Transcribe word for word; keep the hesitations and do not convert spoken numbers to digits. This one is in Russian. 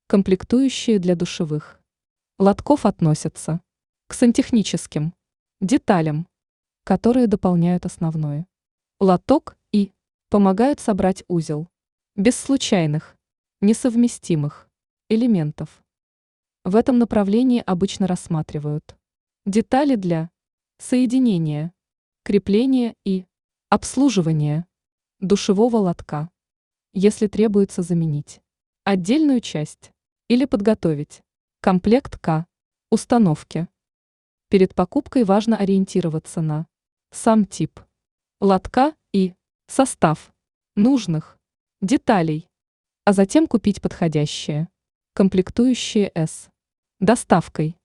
Комплектующие для душевых лотков относятся к сантехническим деталям, которые дополняют основной лоток и помогают собрать узел без случайных, несовместимых элементов. В этом направлении обычно рассматривают детали для соединения, крепления и обслуживания душевого лотка, если требуется заменить отдельную часть или подготовить комплект к установке. Перед покупкой важно ориентироваться на сам тип лотка и состав нужных деталей, а затем купить подходящие комплектующие с доставкой.